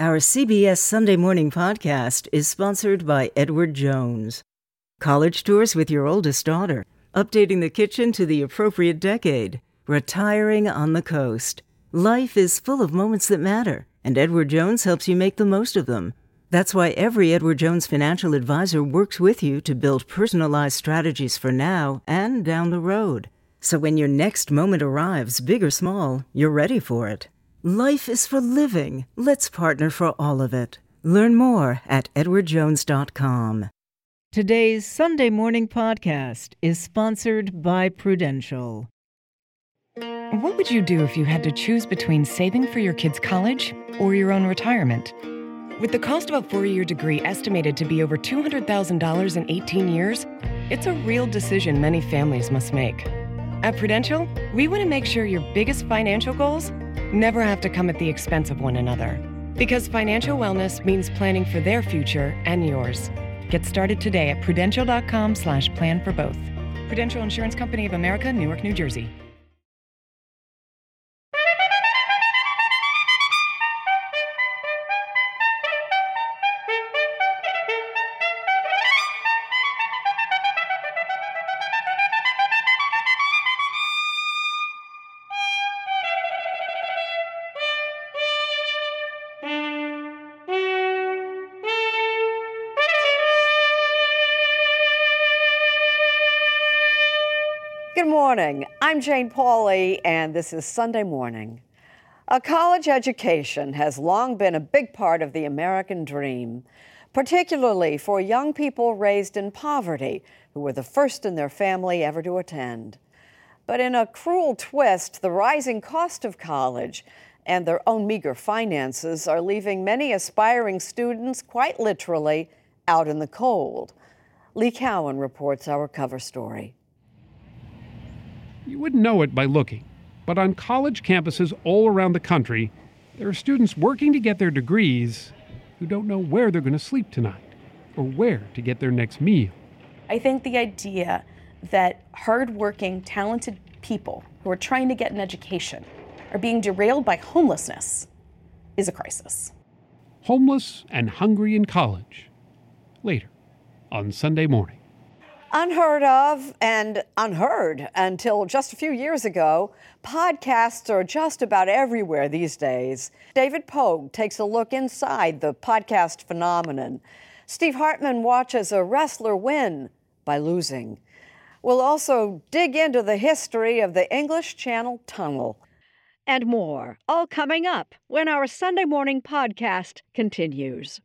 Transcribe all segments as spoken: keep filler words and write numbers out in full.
Our C B S Sunday Morning Podcast is sponsored by Edward Jones. College tours with your oldest daughter, updating the kitchen to the appropriate decade, retiring on the coast. Life is full of moments that matter, and Edward Jones helps you make the most of them. That's why every Edward Jones financial advisor works with you to build personalized strategies for now and down the road. So when your next moment arrives, big or small, you're ready for it. Life is for living. Let's partner for all of it. Learn more at edward jones dot com. Today's Sunday Morning Podcast is sponsored by Prudential. What would you do if you had to choose between saving for your kids' college or your own retirement? With the cost of a four-year degree estimated to be over two hundred thousand dollars in eighteen years, it's a real decision many families must make. At Prudential, we want to make sure your biggest financial goals never have to come at the expense of one another. Because financial wellness means planning for their future and yours. Get started today at prudential.com slash plan for both. Prudential Insurance Company of America, Newark, New Jersey. Good morning. I'm Jane Pauley, and this is Sunday Morning. A college education has long been a big part of the American dream, particularly for young people raised in poverty who were the first in their family ever to attend. But in a cruel twist, the rising cost of college and their own meager finances are leaving many aspiring students quite literally out in the cold. Lee Cowan reports our cover story. You wouldn't know it by looking, but on college campuses all around the country, there are students working to get their degrees who don't know where they're going to sleep tonight or where to get their next meal. I think the idea that hardworking, talented people who are trying to get an education are being derailed by homelessness is a crisis. Homeless and hungry in college. Later on Sunday Morning. Unheard of and unheard until just a few years ago, podcasts are just about everywhere these days. David Pogue takes a look inside the podcast phenomenon. Steve Hartman watches a wrestler win by losing. We'll also dig into the history of the English Channel Tunnel. And more, all coming up when our Sunday Morning Podcast continues.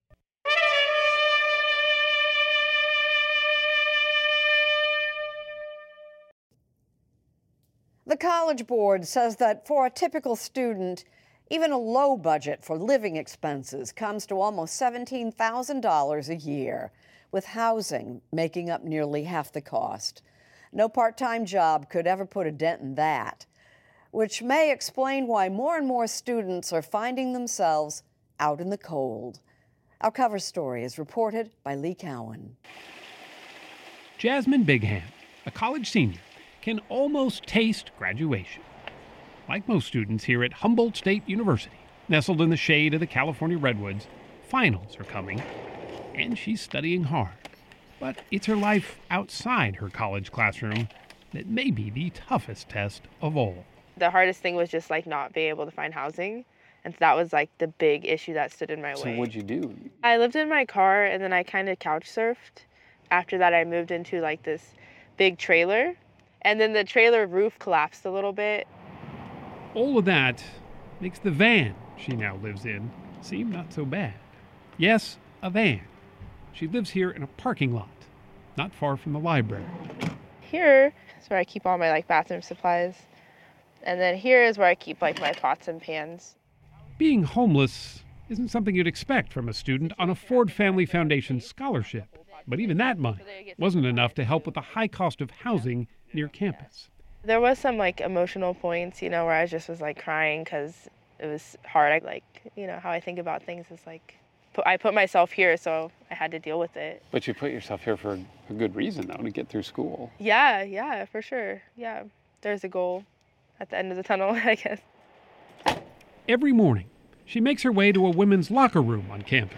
The College Board says that for a typical student, even a low budget for living expenses comes to almost seventeen thousand dollars a year, with housing making up nearly half the cost. No part-time job could ever put a dent in that, which may explain why more and more students are finding themselves out in the cold. Our cover story is reported by Lee Cowan. Jasmine Bigham, a college senior, can almost taste graduation. Like most students here at Humboldt State University, nestled in the shade of the California redwoods, finals are coming, and she's studying hard. But it's her life outside her college classroom that may be the toughest test of all. The hardest thing was just like not being able to find housing, and so that was like the big issue that stood in my so way. So what'd you do? I lived in my car, and then I kind of couch surfed. After that, I moved into like this big trailer. And then the trailer roof collapsed a little bit. All of that makes the van she now lives in seem not so bad. Yes, a van. She lives here in a parking lot, not far from the library. Here is where I keep all my like bathroom supplies. And then here is where I keep like my pots and pans. Being homeless isn't something you'd expect from a student on a Ford Family Foundation scholarship. But even that money wasn't enough to help with the high cost of housing near campus. There was some like emotional points, you know, where I just was like crying because it was hard. I like, you know, how I think about things is like, put, I put myself here, so I had to deal with it. But you put yourself here for a good reason, though, to get through school. Yeah, yeah, for sure. Yeah, there's a goal at the end of the tunnel, I guess. Every morning, she makes her way to a women's locker room on campus.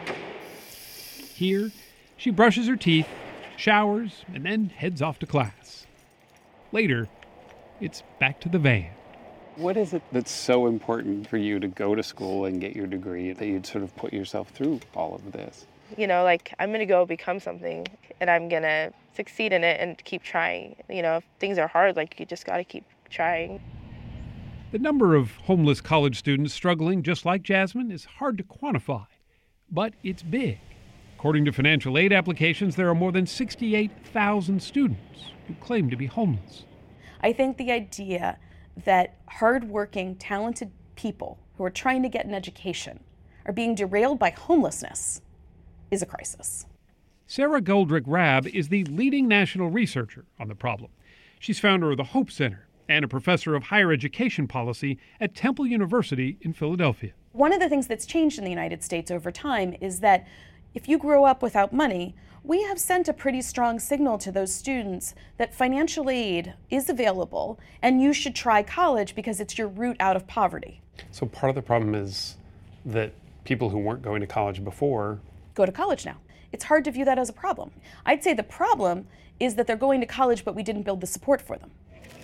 Here, she brushes her teeth, showers, and then heads off to class. Later, it's back to the van. What is it that's so important for you to go to school and get your degree that you'd sort of put yourself through all of this? You know, like, I'm going to go become something, and I'm going to succeed in it and keep trying. You know, if things are hard, like, you just got to keep trying. The number of homeless college students struggling just like Jasmine is hard to quantify, but it's big. According to financial aid applications, there are more than sixty-eight thousand students who claim to be homeless. I think the idea that hardworking, talented people who are trying to get an education are being derailed by homelessness is a crisis. Sarah Goldrick-Rab is the leading national researcher on the problem. She's founder of the Hope Center and a professor of higher education policy at Temple University in Philadelphia. One of the things that's changed in the United States over time is that if you grow up without money, we have sent a pretty strong signal to those students that financial aid is available and you should try college because it's your route out of poverty. So part of the problem is that people who weren't going to college before go to college now. It's hard to view that as a problem. I'd say the problem is that they're going to college, but we didn't build the support for them.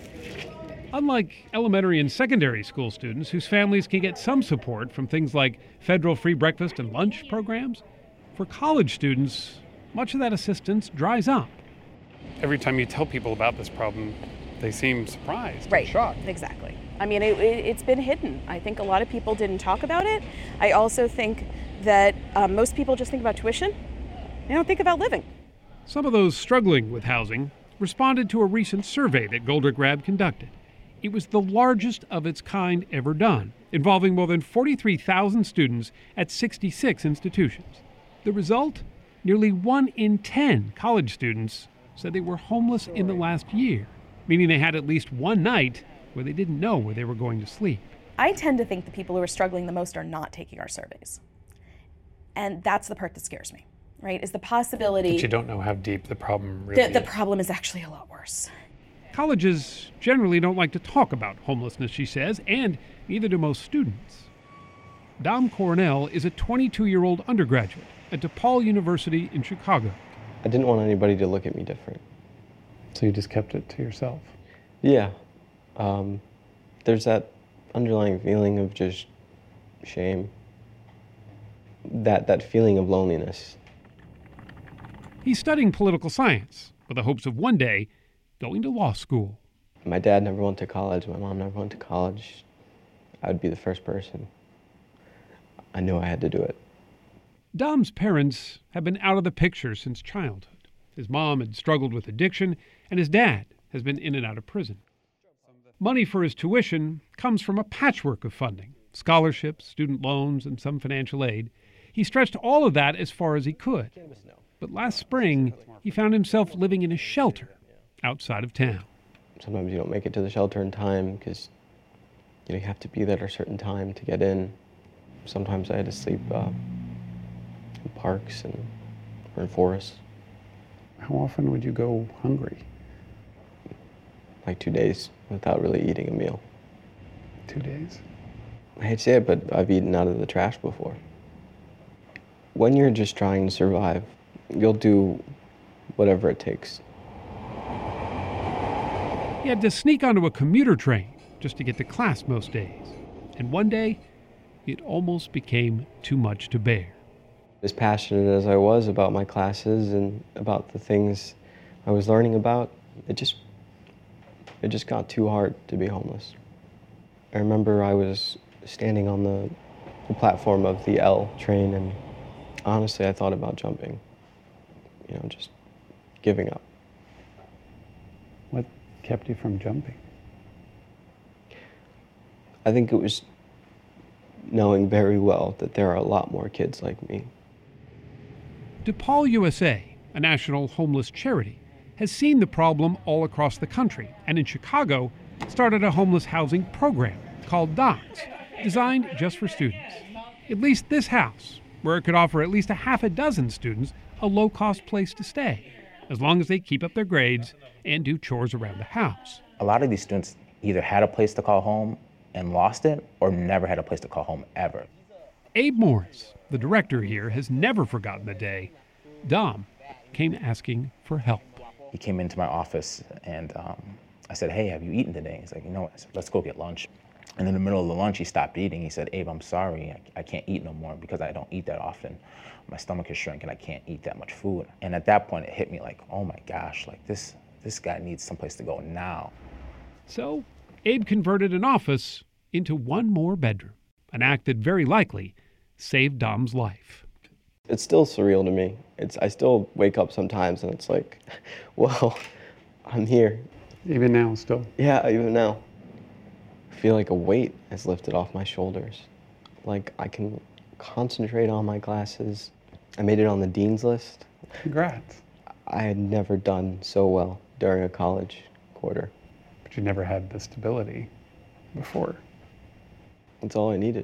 Unlike elementary and secondary school students whose families can get some support from things like federal free breakfast and lunch programs, for college students, much of that assistance dries up. Every time you tell people about this problem, they seem surprised, right, and shocked. Exactly. I mean, it, it, it's been hidden. I think a lot of people didn't talk about it. I also think that um, most people just think about tuition. They don't think about living. Some of those struggling with housing responded to a recent survey that Goldrick-Rab conducted. It was the largest of its kind ever done, involving more than forty-three thousand students at sixty-six institutions. The result? Nearly one in ten college students said they were homeless in the last year, meaning they had at least one night where they didn't know where they were going to sleep. I tend to think the people who are struggling the most are not taking our surveys. And that's the part that scares me, right? Is the possibility that you don't know how deep the problem really the, the is. problem is actually a lot worse. Colleges generally don't like to talk about homelessness, she says, and neither do most students. Dom Cornell is a twenty-two-year-old undergraduate at DePaul University in Chicago. I didn't want anybody to look at me different. So you just kept it to yourself? Yeah. Um, there's that underlying feeling of just shame. That, that feeling of loneliness. He's studying political science with the hopes of one day going to law school. My dad never went to college. My mom never went to college. I would be the first person. I knew I had to do it. Dom's parents have been out of the picture since childhood. His mom had struggled with addiction, and his dad has been in and out of prison. Money for his tuition comes from a patchwork of funding, scholarships, student loans, and some financial aid. He stretched all of that as far as he could. But last spring, he found himself living in a shelter outside of town. Sometimes you don't make it to the shelter in time because you know, you have to be there at a certain time to get in. Sometimes I had to sleep uh, in parks and or in forests. How often would you go hungry? Like two days without really eating a meal. Two days? I hate to say it, but I've eaten out of the trash before. When you're just trying to survive, you'll do whatever it takes. He had to sneak onto a commuter train just to get to class most days. And one day, it almost became too much to bear. As passionate as I was about my classes and about the things I was learning about, it just, it just got too hard to be homeless. I remember I was standing on the, the platform of the L train, and honestly, I thought about jumping, you know, just giving up. What kept you from jumping? I think it was knowing very well that there are a lot more kids like me. DePaul U S A, a national homeless charity, has seen the problem all across the country, and in Chicago started a homeless housing program called Docs, designed just for students. At least this house, where it could offer at least a half a dozen students a low-cost place to stay, as long as they keep up their grades and do chores around the house. A lot of these students either had a place to call home and lost it, or never had a place to call home ever. Abe Morris, the director here, has never forgotten the day Dom came asking for help. He came into my office and um, I said, hey, have you eaten today? He's like, you know what, let's go get lunch. And in the middle of the lunch, he stopped eating. He said, Abe, I'm sorry, I, I can't eat no more because I don't eat that often. My stomach is shrinking, I can't eat that much food. And at that point, it hit me like, oh my gosh, like this, this guy needs someplace to go now. So Abe converted an office into one more bedroom, an act that very likely saved Dom's life. It's still surreal to me. It's I still wake up sometimes and it's like, well, I'm here. Even now, still? Yeah, even now. I feel like a weight is lifted off my shoulders. Like I can concentrate on my classes. I made it on the dean's list. Congrats. I had never done so well during a college quarter. But you never had the stability before. That's all I needed.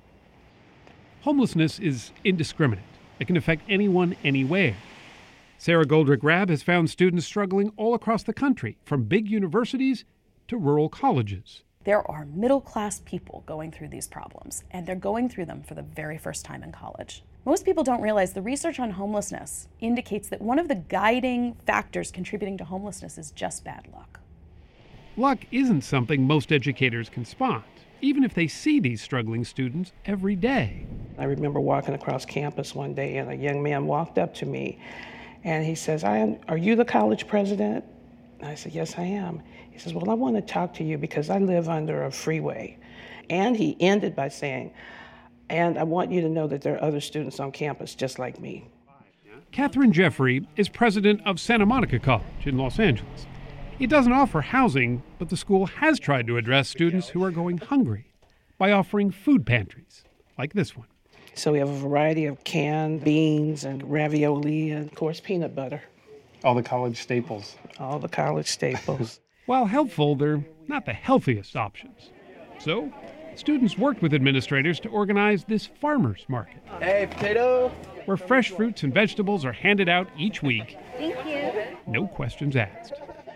Homelessness is indiscriminate. It can affect anyone, anywhere. Sarah Goldrick-Rabb has found students struggling all across the country, from big universities to rural colleges. There are middle-class people going through these problems, and they're going through them for the very first time in college. Most people don't realize the research on homelessness indicates that one of the guiding factors contributing to homelessness is just bad luck. Luck isn't something most educators can spot, even if they see these struggling students every day. I remember walking across campus one day and a young man walked up to me and he says, I am, are you the college president? And I said, yes, I am. He says, well, I want to talk to you because I live under a freeway. And he ended by saying, and I want you to know that there are other students on campus just like me. Catherine Jeffrey is president of Santa Monica College in Los Angeles. It doesn't offer housing, but the school has tried to address students who are going hungry by offering food pantries, like this one. So we have a variety of canned beans and ravioli and, of course, peanut butter. All the college staples. All the college staples. While helpful, they're not the healthiest options. So, students worked with administrators to organize this farmers market. Hey, potato! Where fresh fruits and vegetables are handed out each week. Thank you. No questions asked.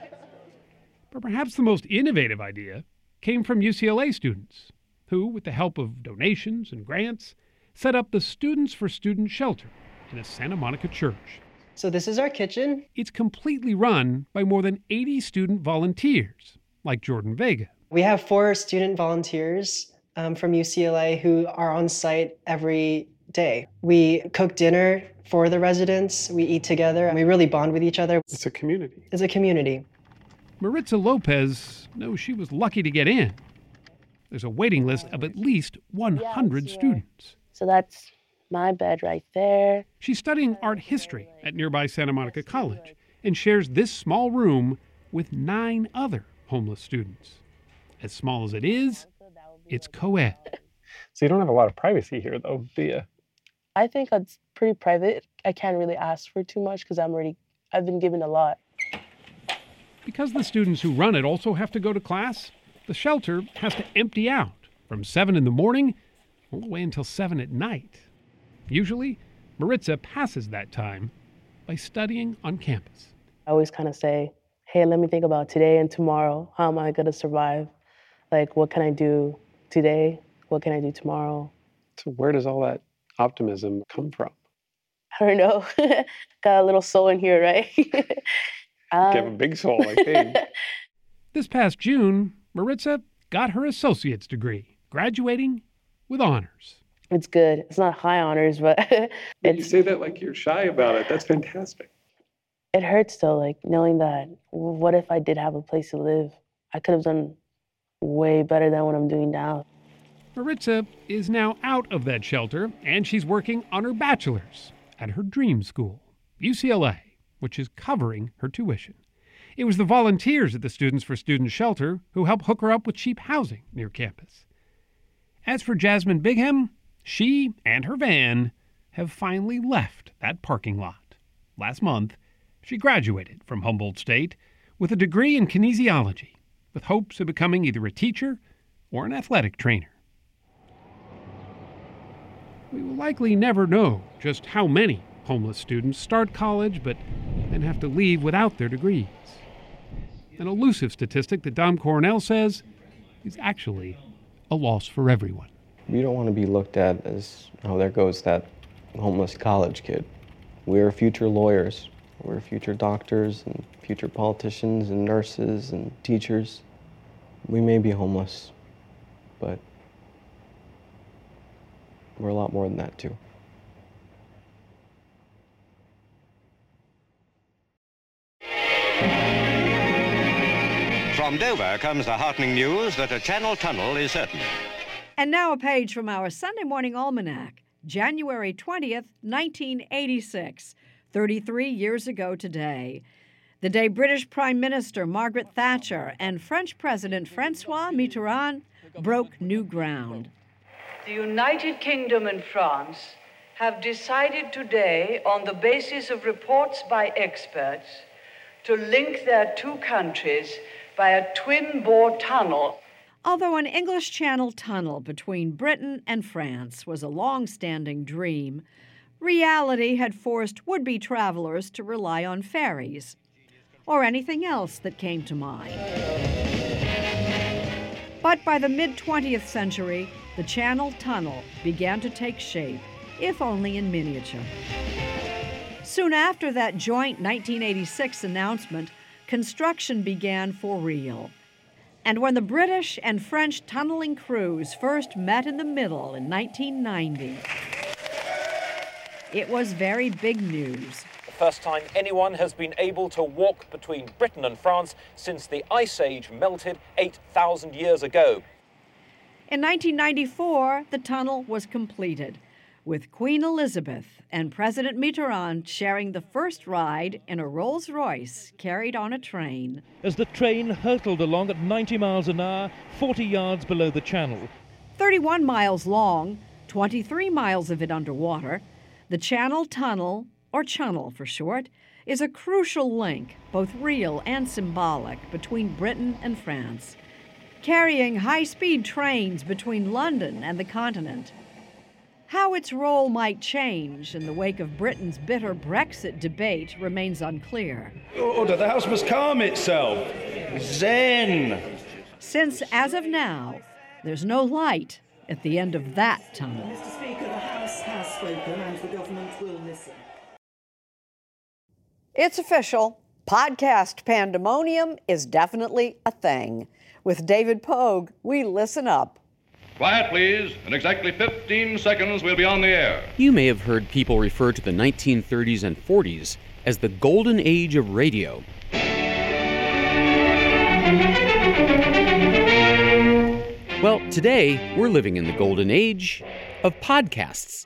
But perhaps the most innovative idea came from U C L A students, who, with the help of donations and grants, set up the Students for Students Shelter in a Santa Monica church. So this is our kitchen. It's completely run by more than eighty student volunteers, like Jordan Vega. We have four student volunteers um, from U C L A who are on site every day. We cook dinner for the residents, we eat together, and we really bond with each other. It's a community. It's a community. Maritza Lopez knows she was lucky to get in. There's a waiting list of at least one hundred yes, students. So that's my bed right there. She's studying art history at nearby Santa Monica College and shares this small room with nine other homeless students. As small as it is, it's co-ed. So you don't have a lot of privacy here, though, do you? I think it's pretty private. I can't really ask for too much because I'm already, I've been given a lot. Because the students who run it also have to go to class, the shelter has to empty out from seven in the morning all the way until seven at night. Usually, Maritza passes that time by studying on campus. I always kind of say, hey, let me think about today and tomorrow. How am I going to survive? Like, what can I do today? What can I do tomorrow? So where does all that optimism come from? I don't know. Got a little soul in here, right? um, you have a big soul, I think. This past June, Maritza got her associate's degree, graduating with honors. It's good. It's not high honors, but it's, you say that like you're shy about it. That's fantastic. It hurts though, like knowing that what if I did have a place to live? I could have done way better than what I'm doing now. Maritza is now out of that shelter, and she's working on her bachelor's at her dream school, U C L A, which is covering her tuition. It was the volunteers at the Students for Students Shelter who helped hook her up with cheap housing near campus. As for Jasmine Bigham, she and her van have finally left that parking lot. Last month, she graduated from Humboldt State with a degree in kinesiology, with hopes of becoming either a teacher or an athletic trainer. We will likely never know just how many homeless students start college but then have to leave without their degrees. An elusive statistic that Dom Cornell says is actually a loss for everyone. We don't want to be looked at as, oh, there goes that homeless college kid. We're future lawyers. We're future doctors and future politicians and nurses and teachers. We may be homeless, but we're a lot more than that too. From Dover comes the heartening news that a Channel tunnel is certain. And now a page from our Sunday Morning Almanac, January twentieth, nineteen eighty-six, thirty-three years ago today. The day British Prime Minister Margaret Thatcher and French President Francois Mitterrand broke new ground. The United Kingdom and France have decided today, on the basis of reports by experts, to link their two countries by a twin-bore tunnel. Although an English Channel tunnel between Britain and France was a long-standing dream, reality had forced would-be travelers to rely on ferries or anything else that came to mind. But by the mid-twentieth century, the Channel Tunnel began to take shape, if only in miniature. Soon after that joint nineteen eighty-six announcement, construction began for real. And when the British and French tunneling crews first met in the middle in nineteen ninety, it was very big news. The first time anyone has been able to walk between Britain and France since the Ice Age melted eight thousand years ago. In nineteen ninety-four, the tunnel was completed, with Queen Elizabeth and President Mitterrand sharing the first ride in a Rolls-Royce carried on a train. As the train hurtled along at ninety miles an hour, forty yards below the channel. thirty-one miles long, twenty-three miles of it underwater, the Channel Tunnel, or Channel for short, is a crucial link, both real and symbolic, between Britain and France, carrying high-speed trains between London and the continent. How its role might change in the wake of Britain's bitter Brexit debate remains unclear. Order, the House must calm itself. Zen! Since, as of now, there's no light at the end of that tunnel. Mister Speaker, the House has spoken and the government will listen. It's official. Podcast pandemonium is definitely a thing. With David Pogue, we listen up. Quiet, please. In exactly fifteen seconds, we'll be on the air. You may have heard people refer to the nineteen thirties and forties as the golden age of radio. Well, today, we're living in the golden age of podcasts.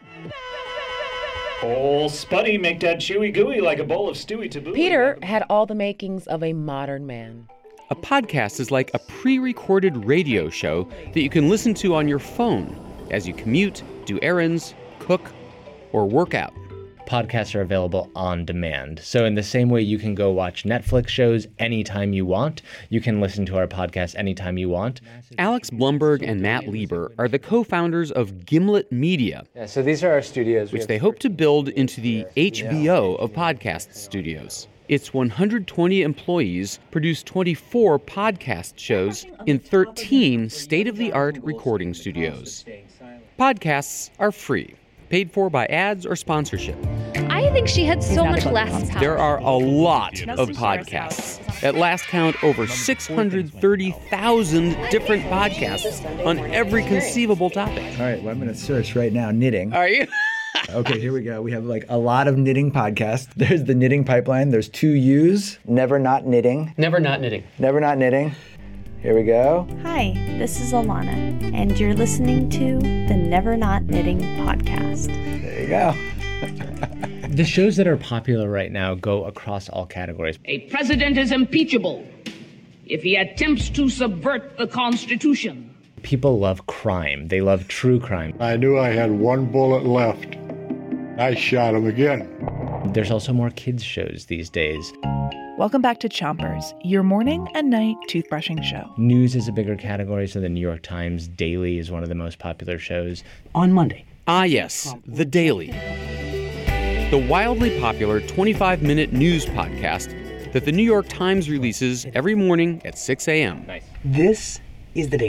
Oh, Spuddy, make that chewy gooey like a bowl of stewy taboo. Peter had all the makings of a modern man. A podcast is like a pre-recorded radio show that you can listen to on your phone as you commute, do errands, cook, or work out. Podcasts are available on demand. So in the same way you can go watch Netflix shows anytime you want, you can listen to our podcast anytime you want. Alex Blumberg and Matt Lieber are the co-founders of Gimlet Media. Yeah, so these are our studios. Which they hope to build into the H B O of podcast studios. Its one hundred twenty employees produce twenty-four podcast shows in thirteen state-of-the-art recording studios. Podcasts are free, paid for by ads or sponsorship. I think she had so much less power. There are a lot of podcasts. At last count, over six hundred thirty thousand different podcasts on every conceivable topic. All right, well, I'm going to search right now, knitting. Are you? Okay, here we go. We have like a lot of knitting podcasts. There's the Knitting Pipeline. There's two U's. Never Not Knitting. Never Not Knitting. Never Not Knitting. Here we go. Hi, this is Alana, and you're listening to the Never Not Knitting podcast. There you go. The shows that are popular right now go across all categories. A president is impeachable if he attempts to subvert the Constitution. People love crime. They love true crime. I knew I had one bullet left. I shot him again. There's also more kids shows these days. Welcome back to Chompers, your morning and night toothbrushing show. News is a bigger category, so the New York Times Daily is one of the most popular shows. On Monday. Ah, yes, The Daily. The wildly popular twenty-five minute news podcast that the New York Times releases every morning at six a.m. Nice. This is The Daily.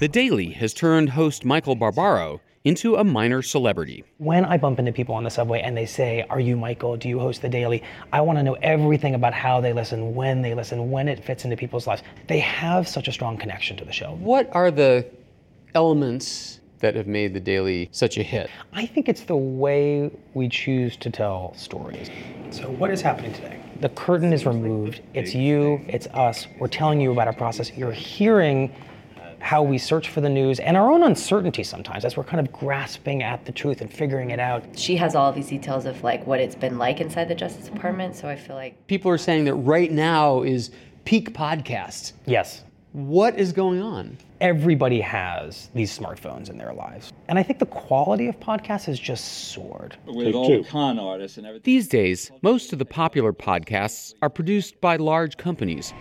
The Daily has turned host Michael Barbaro into a minor celebrity. When I bump into people on the subway and they say, "Are you Michael? Do you host The Daily?" I want to know everything about how they listen, when they listen, when it fits into people's lives. They have such a strong connection to the show. What are the elements that have made The Daily such a hit? I think it's the way we choose to tell stories. So what is happening today? The curtain is removed. It's you, it's us. We're telling you about our process. You're hearing how we search for the news and our own uncertainty sometimes as we're kind of grasping at the truth and figuring it out. She has all of these details of like what it's been like inside the Justice Department, so I feel like... People are saying that right now is peak podcast. Yes. What is going on? Everybody has these smartphones in their lives. And I think the quality of podcasts has just soared. With all the con artists and everything. These days, most of the popular podcasts are produced by large companies.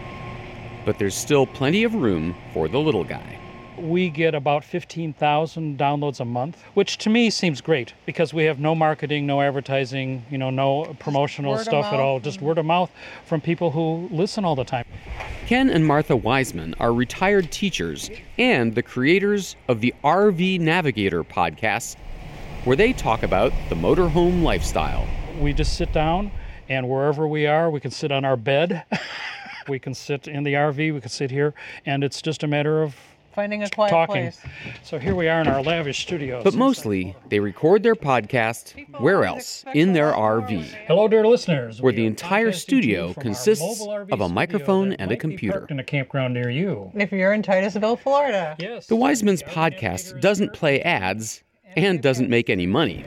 But there's still plenty of room for the little guy. We get about fifteen thousand downloads a month, which to me seems great because we have no marketing, no advertising, you know, no promotional stuff at all, just word of mouth from people who listen all the time. Ken and Martha Wiseman are retired teachers and the creators of the R V Navigator podcast, where they talk about the motorhome lifestyle. We just sit down, and wherever we are, we can sit on our bed. We can sit in the R V, we can sit here, and it's just a matter of finding a quiet talking. place. So here we are in our lavish studios. But mostly, they record their podcast where else? In their R V. Hello, dear listeners. Where the entire studio consists of a microphone and a computer. In a campground near you. If you're in Titusville, Florida. Yes. The Wiseman's podcast doesn't play ads and doesn't make any money.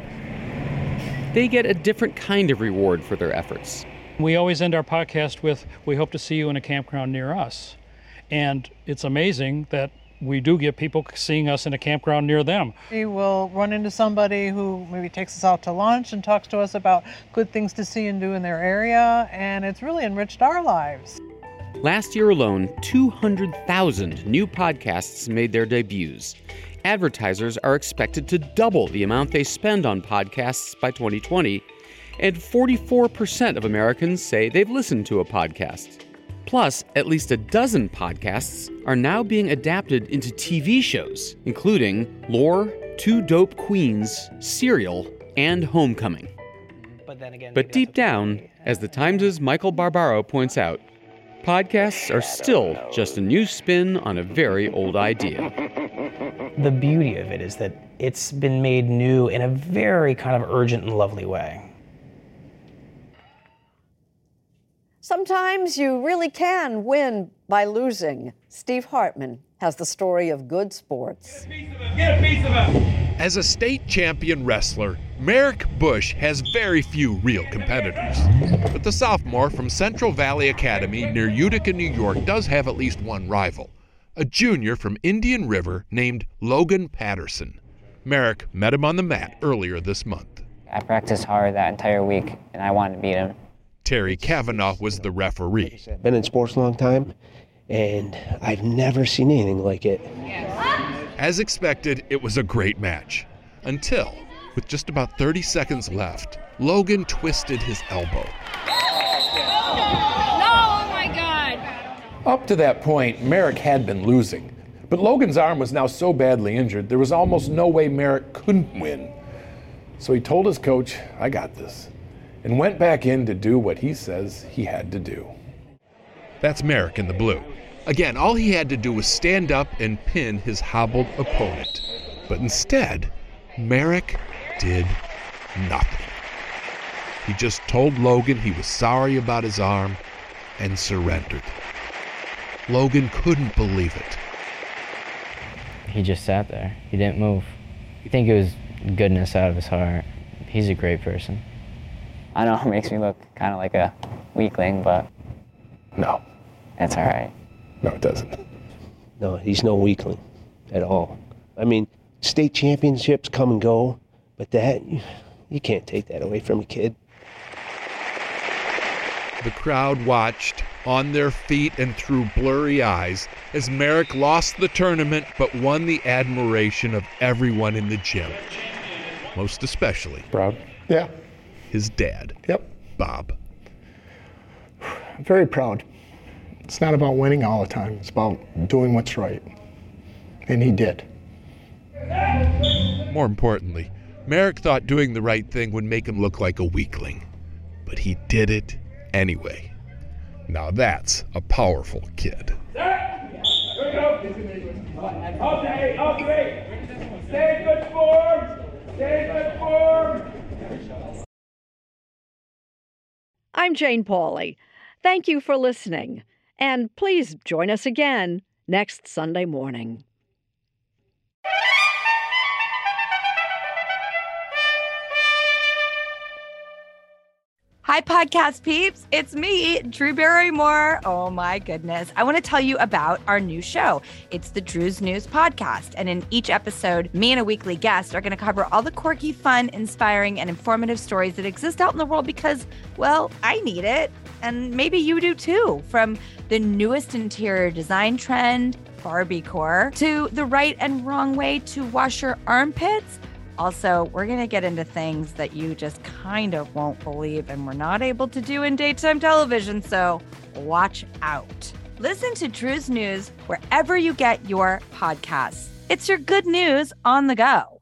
They get a different kind of reward for their efforts. We always end our podcast with, "We hope to see you in a campground near us." And it's amazing that we do get people seeing us in a campground near them. We will run into somebody who maybe takes us out to lunch and talks to us about good things to see and do in their area, and it's really enriched our lives. Last year alone, two hundred thousand new podcasts made their debuts. Advertisers are expected to double the amount they spend on podcasts by twenty twenty, and forty-four percent of Americans say they've listened to a podcast. Plus, at least a dozen podcasts are now being adapted into T V shows, including Lore, Two Dope Queens, Serial, and Homecoming. But then again, But deep down, as the Times' Michael Barbaro points out, podcasts are still just a new spin on a very old idea. The beauty of it is that it's been made new in a very kind of urgent and lovely way. Sometimes you really can win by losing. Steve Hartman has the story of good sports. Get a piece of him! As a state champion wrestler, Merrick Bush has very few real competitors. But the sophomore from Central Valley Academy near Utica, New York does have at least one rival, a junior from Indian River named Logan Patterson. Merrick met him on the mat earlier this month. I practiced hard that entire week, and I wanted to beat him. Terry Kavanaugh was the referee. I've been in sports a long time, and I've never seen anything like it. As expected, it was a great match. Until, with just about thirty seconds left, Logan twisted his elbow. No, oh my God! Up to that point, Merrick had been losing. But Logan's arm was now so badly injured, there was almost no way Merrick couldn't win. So he told his coach, "I got this," and went back in to do what he says he had to do. That's Merrick in the blue. Again, all he had to do was stand up and pin his hobbled opponent. But instead, Merrick did nothing. He just told Logan he was sorry about his arm and surrendered. Logan couldn't believe it. He just sat there. He didn't move. I think it was goodness out of his heart. He's a great person. I know it makes me look kind of like a weakling, but No. that's all right. No, it doesn't. No, he's no weakling at all. I mean, state championships come and go, but that, you, you can't take that away from a kid. The crowd watched, on their feet and through blurry eyes, as Merrick lost the tournament but won the admiration of everyone in the gym. Most especially. Proud? Yeah. His dad. Yep. Bob. I'm very proud. It's not about winning all the time. It's about doing what's right. And he did. More importantly, Merrick thought doing the right thing would make him look like a weakling. But he did it anyway. Now that's a powerful kid. Okay, okay. Stay in good form. Stay in good form. I'm Jane Pauley. Thank you for listening. And please join us again next Sunday morning. Hi, podcast peeps. It's me, Drew Barrymore. Oh, my goodness. I want to tell you about our new show. It's the Drew's News Podcast. And in each episode, me and a weekly guest are going to cover all the quirky, fun, inspiring, and informative stories that exist out in the world because, well, I need it. And maybe you do too. From the newest interior design trend, Barbiecore, to the right and wrong way to wash your armpits. Also, we're going to get into things that you just kind of won't believe and we're not able to do in daytime television, so watch out. Listen to Drew's News wherever you get your podcasts. It's your good news on the go.